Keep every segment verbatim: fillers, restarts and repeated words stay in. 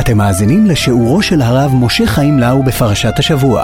אתם מאזינים לשיעורו של הרב משה חיים לאו בפרשת השבוע.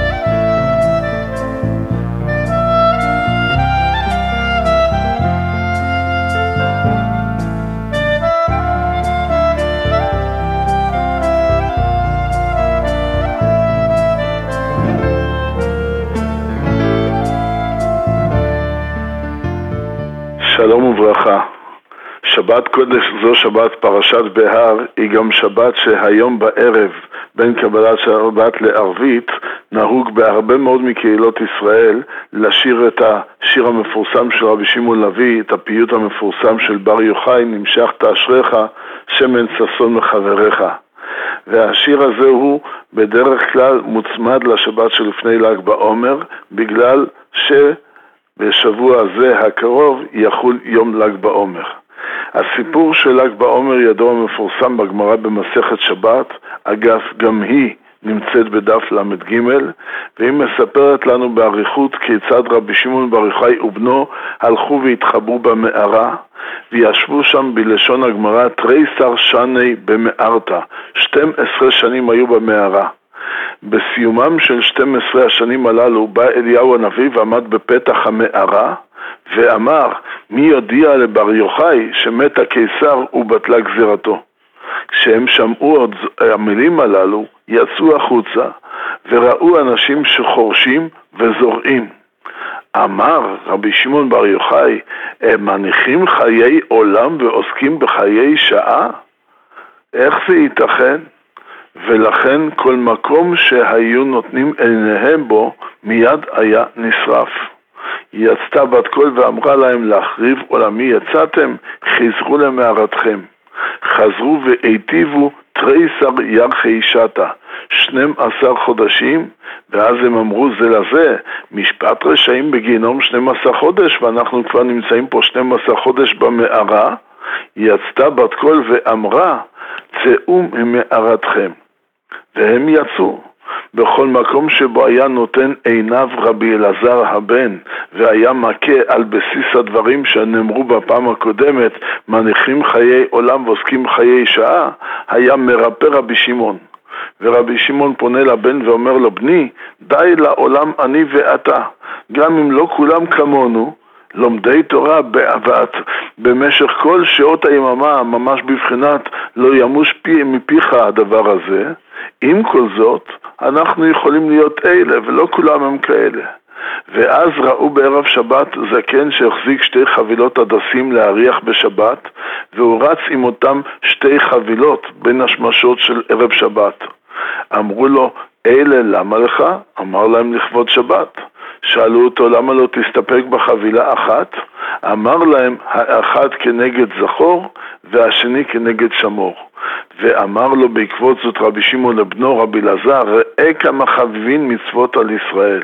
שלום וברכה. שבת קודש זו שבת פרשת בהר, היא גם שבת שהיום בערב בין קבלת שבת לערבית נהוג בהרבה מאוד מקהילות ישראל לשיר את השיר המפורסם של רבי שמעון לוי, את הפיוט המפורסם של בר יוחאי, נמשכת אשריך שמן ששון מחבריך. והשיר הזה הוא בדרך כלל מוצמד לשבת שלפני ל"ג בעומר, בגלל שבשבוע הזה הקרוב יחול יום ל"ג בעומר. הסיפור של ל"ג בעומר ידוע מפורסם בגמרא במסכת שבת, אגב גם היא נמצאת בדף למ"ג, והיא מספרת לנו באריכות כיצד רבי שמעון בר יוחאי ובנו הלכו והתחברו במערה, וישבו שם בלשון הגמרא תריסר שני במערתה, שתים עשרה שנים היו במערה. בסיומם של שתים עשרה השנים הללו בא אליהו הנביא ועמד בפתח המערה ואמר, מי יודיע לבר יוחאי שמת הקיסר ובטלה גזירתו? כשהם שמעו עוד המילים הללו יצאו החוצה וראו אנשים שחורשים וזורעים. אמר רבי שמעון בר יוחאי, הם מניחים חיי עולם ועוסקים בחיי שעה? איך זה ייתכן? ולכן כל מקום שהיו נותנים עיניהם בו מיד היה נשרף. יצתה בת קול ואמרה להם, להחריב עולמי יצאתם, חזרו למערתכם. חזרו והיטיבו תריסר ירחי שתה, שנים עשר חודשים, ואז הם אמרו זה לזה, משפט רשעים בגיהנום שנים עשר חודש, ואנחנו כבר נמצאים פה שנים עשר חודש במערה. יצתה בת קול ואמרה, צאו ממערתכם. והם יצאו. בכל מקום שבו היה נותן עיניו רבי אלעזר הבן והיה מכה על בסיס הדברים שנאמרו בפעם הקודמת, מניחים חיי עולם ועוסקים חיי שעה, היה מרפא רבי שמעון. ורבי שמעון פונה לבן ואומר לו, בני, די לעולם אני ואתה, גם אם לא כולם כמונו, לומדי תורה בעבת במשך כל שעות היממה, ממש בבחינת לא ימוש פי מפיך הדבר הזה. עם כל זאת אנחנו יכולים להיות אלה ולא כולם הם כאלה. ואז ראו בערב שבת זקן שהחזיק שתי חבילות הדסים להריח בשבת, והוא רץ עם אותם שתי חבילות בין השמשות של ערב שבת. אמרו לו, אלה למה לך? אמר להם, לכבוד שבת. שאלו אותו, למה לא תסתפק בחבילה אחת? אמר להם, האחד כנגד זכור והשני כנגד שמור. ואמר לו בעקבות זאת רבי שמעון לבנו רבי אלעזר, ראה כמה חביבין מצוות על ישראל.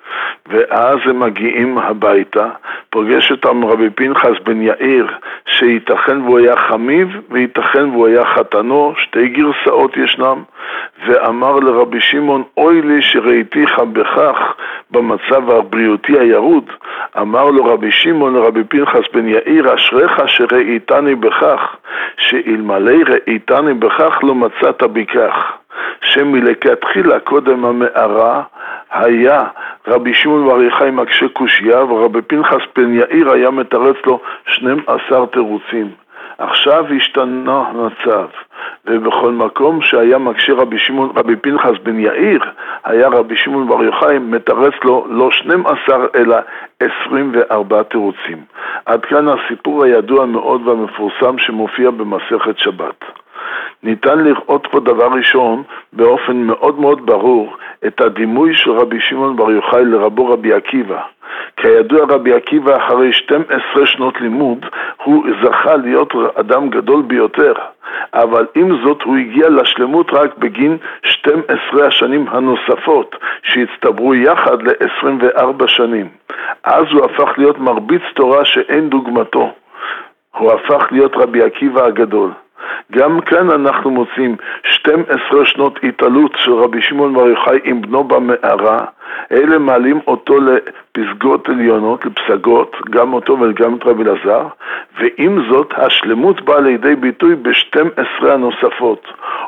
ואז הם מגיעים הביתה, פוגש אותם רבי פנחס בן יאיר, שייתכן והוא היה חמיב וייתכן והוא היה חתנו, שתי גרסאות ישנם, ואמר לרבי שמעון, אוי לי שראיתיך בכך במצב הבריאותי הירוד. אמר לו רבי שמעון לרבי פנחס בן יאיר, אשריך שראיתני בכך, שאלמלא ראיתני בכך לא מצאת בכך. שמלכתחילה קודם המערה היה רבי שמעון בר יוחאי מקשה קושיה, ורבי פנחס בן יאיר היה מתרץ לו שנים עשר תירוצים. עכשיו השתנה המצב, ובכל מקום שהיה מקשה רבי שמעון, רבי פנחס בן יאיר, היה רבי שמעון בר יוחאי מתרץ לו לא שנים עשר אלא עשרים וארבע תירוצים. עד כאן הסיפור הידוע מאוד והמפורסם שמופיע במסכת שבת. ניתן לראות פה דבר ראשון באופן מאוד מאוד ברור את הדימוי של רבי שמעון בר יוחאי לרבו רבי עקיבא. כידוע רבי עקיבא אחרי שתים עשרה שנות לימוד הוא זכה להיות אדם גדול ביותר, אבל עם זאת הוא הגיע לשלמות רק בגין שתים עשרה השנים הנוספות שהצטברו יחד ל-עשרים וארבע שנים. אז הוא הפך להיות מרביץ תורה שאין דוגמתו, הוא הפך להיות רבי עקיבא הגדול. גם כאן אנחנו מוצאים שתים עשרה שנות התעלות של רבי שמעון בר יוחאי עם בנו במערה. אלה מעלים אותו לפסגות עליונות, לפסגות, גם אותו וגם את רבי אלעזר, ועם זאת השלמות באה לידי ביטוי ב-שתים עשרה הנוספות.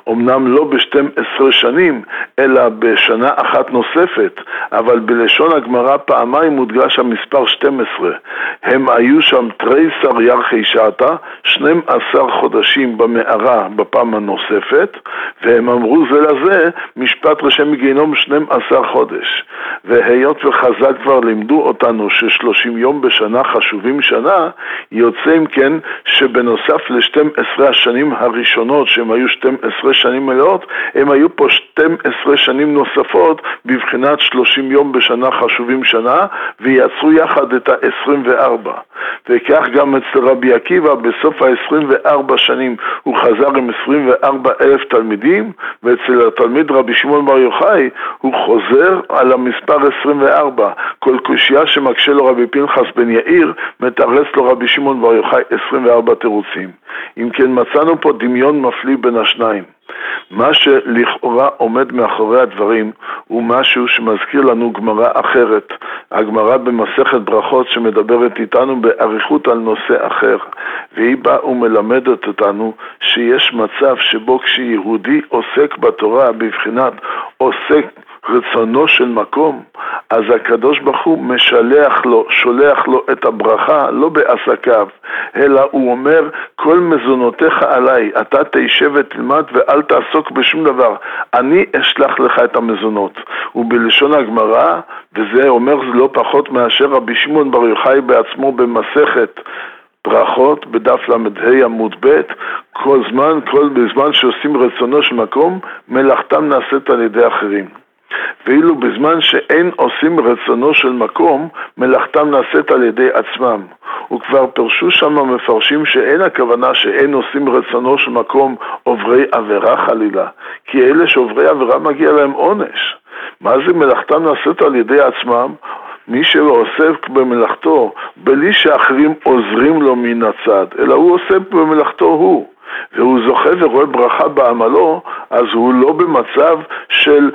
אמנם לא ב-שתים עשרה שנים, אלא בשנה אחת נוספת, אבל בלשון הגמרא פעמיים מודגש המספר שתים עשרה. הם היו שם תריסר ירחי שעתה, שנים עשר חודשים במערה בפעם הנוספת, והם אמרו זה לזה משפט רשם מגיהינום שנים עשר חודש. והיות וחז"ל כבר לימדו אותנו ששלושים יום בשנה חשובים שנה, יוצא אם כן שבנוסף ל-שתים עשרה השנים הראשונות שהם היו שתים עשרה שנים מלאות, הם היו פה שתים עשרה שנים נוספות בבחינת שלושים יום בשנה חשובים שנה, ויצרו יחד את ה-עשרים וארבע. וכך גם אצל רבי עקיבא בסוף ה-עשרים וארבע שנים הוא חזר עם עשרים וארבע אלף תלמידים, ואצל התלמיד רבי שמעון בר יוחאי הוא חוזר על המספר עשרים וארבע. כל קושיה שמקשה לו רבי פנחס בן יאיר מתרץ לו רבי שמעון בר יוחאי עשרים וארבע תירוצים. אם כן מצאנו פה דמיון מפליא בין השניים. מה שלכאורה עומד מאחורי הדברים הוא משהו שמזכיר לנו גמרא אחרת, הגמרא במסכת ברכות שמדברת איתנו באריכות על נושא אחר, והיא באה ומלמדת אותנו שיש מצב שבו כשיהודי עוסק בתורה בבחינת עוסק רצונו של מקום, אז הקדוש ברוך הוא משלח לו, שולח לו את הברכה לא בעסקיו, אלא הוא אומר כל מזונותיך עליי, אתה תשב ותלמד ואל תעסוק בשום דבר, אני אשלח לך את המזונות. ובלשון הגמרא, וזה אומר זה לא פחות מאשר רבי שמעון בר יוחאי בעצמו במסכת ברכות בדף למ"ה עמוד ב', כל זמן, כל בזמן שעושים רצונו של מקום, מלאכתם נעשית על ידי אחרים. ואילו בזמן שאין עושים רצונו של מקום, מלאכתם נעשית על ידי עצמם. וכבר פרשו שם המפרשים שאין הכוונה שאין עושים רצונו של מקום עוברי עבירה חלילה, כי אלה שעוברי עבירה מגיע להם עונש. מה זה מלאכתם נעשית על ידי עצמם? מי שעוסק במלאכתו בלי שאחרים עוזרים לו מן הצד, אלא הוא עושה במלאכתו הוא, והוא זוכה ורואה ברכה בעמלו, אז הוא לא במצב של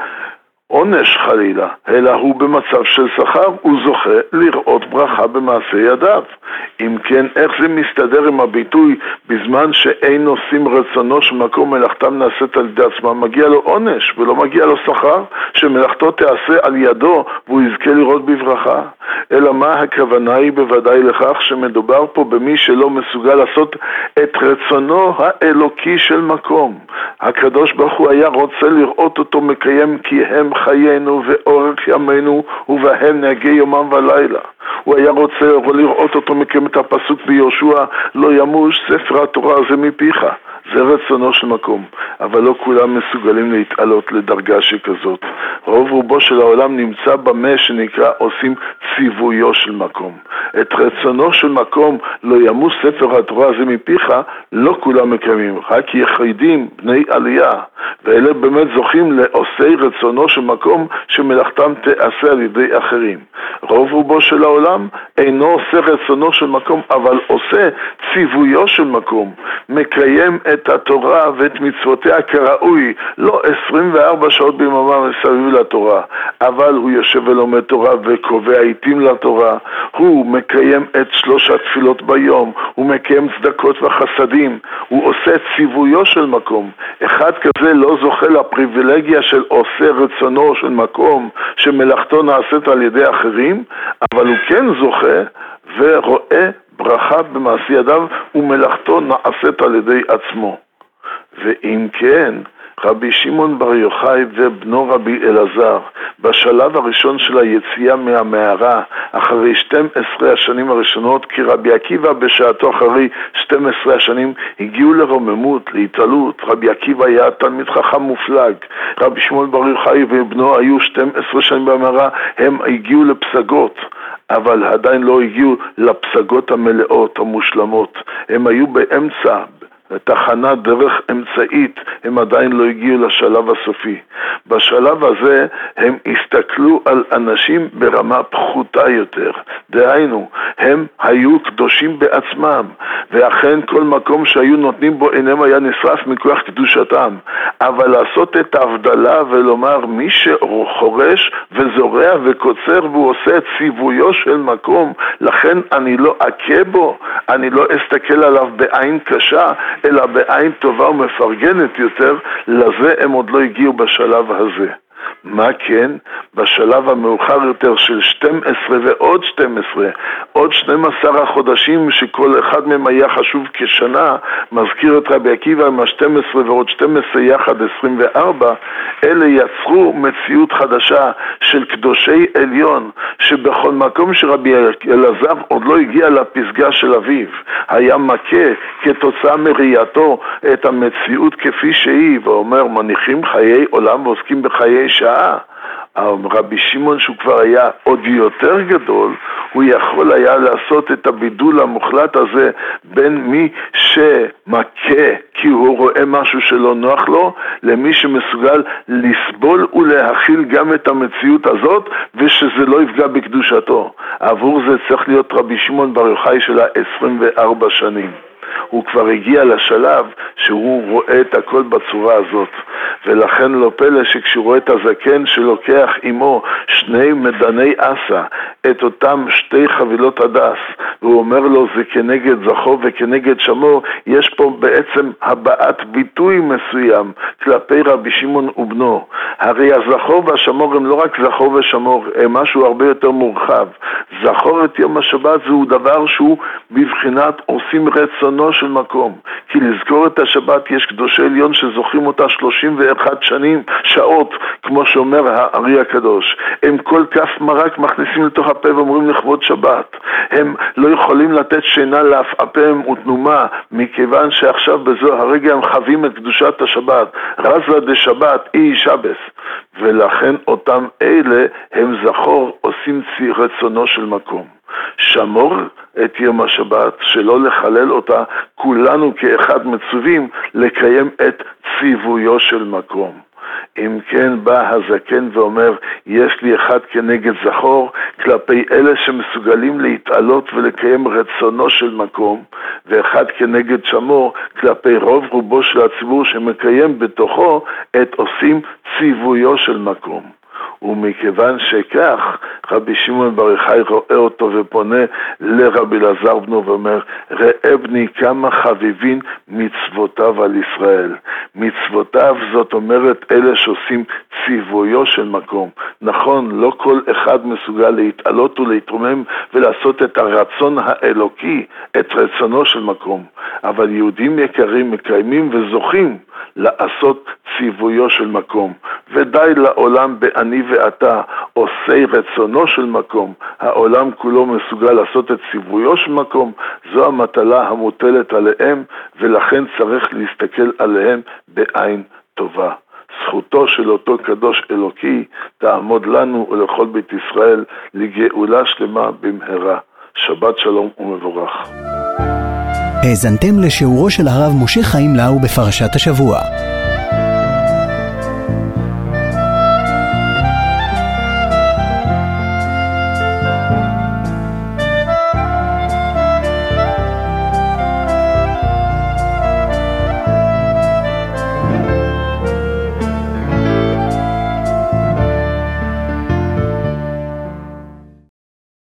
עונש חלילה, אלא הוא במצב של שכר, הוא זוכה לראות ברכה במעשה ידיו. אם כן, איך זה מסתדר עם הביטוי בזמן שאין עושים רצונו שמקום מלאכתם נעשית על ידי עצמם, מגיע לו עונש ולא מגיע לו שכר, שמלאכתו תעשה על ידו והוא יזכה לראות בברכה? אלא מה הכוונה היא בוודאי לכך שמדובר פה במי שלא מסוגל לעשות את רצונו האלוקי של מקום. הקדוש ברוך הוא היה רוצה לראות אותו מקיים כי הם חיינו ואורך ימינו ובהם נהגי יומם ולילה. הוא היה רוצה לראות אותו מקיים את הפסוק ביהושע, לא ימוש ספר התורה הזה מפיך. זה רצונו של מקום, אבל לא כולם מסוגלים להתעלות לדרגה שכזאת. רוב רובו של העולם נמצא במה שנקרא עושים ציוויו של מקום. את רצונו של מקום, לא ימוש ספר התורה הזה מפיך, לא כולם מקיימים, רק יחידים בני עלייה, ואלה באמת זוכים לעושי רצונו של מקום שמלאכתם תעשה על ידי אחרים. רוב רובו של העולם אינו עושה רצונו של מקום, אבל עושה ציוויו של מקום, מקיים את התורה ואת מצוותיה כראוי, לא עשרים וארבע שעות ביממה מסביב לתורה, אבל הוא יושב ולומד תורה וקובע עיתים לתורה, הוא מקיים את שלוש התפילות ביום, הוא מקיים צדקות וחסדים, הוא עושה ציוויו של מקום. אחד כזה לא זוכה לפריבילגיה של עושה רצונו של מקום שמלאכתו נעשית על ידי אחרים, אבל הוא כן זוכה ורואה ברכה במעשי ידיו ומלאכתו נעשית על ידי עצמו. ואם כן, רבי שמעון בר יוחאי ובנו רבי אלעזר, בשלב הראשון של היציאה מהמערה, אחרי שתים עשרה השנים הראשונות, כי רבי עקיבא בשעתו אחרי שתים עשרה השנים, הגיעו לרוממות, להתעלות. רבי עקיבא היה תלמיד חכם מופלג. רבי שמעון בר יוחאי ובנו היו שתים עשרה שנים במערה, הם הגיעו לפסגות. אבל עדיין לא הגיעו לפסגות המלאות, המושלמות. הם היו באמצע, תחנה דרך אמצעית, הם עדיין לא הגיעו לשלב הסופי. בשלב הזה הם הסתכלו על אנשים ברמה פחותה יותר. דהיינו, הם היו קדושים בעצמם, ואכן כל מקום שהיו נותנים בו אינם היה נשרף מכוח קדושתם. אבל לעשות את ההבדלה ולומר מי שחורש וזורע וקוצר והוא עושה את ציוויו של מקום, לכן אני לא אכה בו, אני לא אסתכל עליו בעין קשה, אלא בעין טובה ומפרגנת יותר, לזה הם עוד לא הגיעו בשלב הזה. מה כן? בשלב המאוחר יותר של שתים עשרה ועוד שתים עשרה, עוד שנים עשר החודשים שכל אחד מהם היה חשוב כשנה, מזכיר את רבי עקיבא עם ה-שתים עשרה ועוד שתים עשרה יחד עשרים וארבע, אלה יצרו מציאות חדשה של קדושי עליון, שבכל מקום שרבי אלעזר עוד לא הגיע לפסגה של אביו, היה מכה כתוצאה מראייתו את המציאות כפי שהיא, ואומר מניחים חיי עולם ועוסקים בחיי שעה. רבי שמעון שהוא כבר היה עוד יותר גדול, הוא יכול היה לעשות את הבידול המוחלט הזה בין מי שמכה כי הוא רואה משהו שלא נוח לו, למי שמסוגל לסבול ולהכיל גם את המציאות הזאת ושזה לא יפגע בקדושתו. עבור זה צריך להיות רבי שמעון בר יוחאי של ה-עשרים וארבע שנים. הוא כבר הגיע לשלב שהוא רואה את הכל בצורה הזאת, ולכן לא פלא שכשהוא רואה את הזקן שלוקח עמו שני מדני אסה, את אותם שתי חבילות הדס, והוא אומר לו זה כנגד זכור וכנגד שמור, יש פה בעצם הבעת ביטוי מסוים כלפי רבי שמעון ובנו. הרי הזכור והשמור הם לא רק זכור ושמור, הם משהו הרבה יותר מורחב. זכור את יום השבת זהו דבר שהוא בבחינת עושים רצונו של מקום, כי לזכור את השבת יש קדושי עליון שזוכרים אותה שלושים ואחת שנים, שעות, כמו שאומר הארי הקדוש. הם כל כף מרק מכניסים לתוך הפה ואומרים לכבוד שבת. הם לא יכולים לתת שינה לאף אפיהם ותנומה, מכיוון שעכשיו בזו הרגע הם חווים את קדושת השבת. רזה דשבת אי שבס. ולכן אותם אלה הם זכור עושים צי רצונו של מקום. שמור את יום השבת, שלא לחלל אותה, כולנו כאחד מצווים לקיים את ציוויו של מקום. אם כן בא הזקן ואומר יש לי אחד כנגד זכור כלפי אלה שמסוגלים להתעלות ולקיים רצונו של מקום, ואחד כנגד שמור כלפי רוב רובו של הציבור שמקיים בתוכו את עושים ציוויו של מקום. ומכיוון שכך רבי שמעון בר יוחאי רואה אותו ופונה לרבי אלעזר בנו ואומר ראה בני כמה חביבין מצוותיו על ישראל. מצוותיו זאת אומרת אלה שעושים ציוויו של מקום. נכון, לא כל אחד מסוגל להתעלות ולהתרומם ולעשות את הרצון האלוקי, את רצונו של מקום, אבל יהודים יקרים מקיימים וזוכים לעשות ציוויו של מקום, ודי לעולם באני ואתה עושי רצונו של מקום. העולם כולו מסוגל לעשות את ציוויו של מקום, זו המטלה המוטלת עליהם, ולכן צריך להסתכל עליהם בעין טובה. זכותו של אותו קדוש אלוקי תעמוד לנו ולכל בית ישראל לגאולה שלמה במהרה. שבת שלום ומבורך. האזנתם לשיעורו של הרב משה חיים לאו בפרשת השבוע.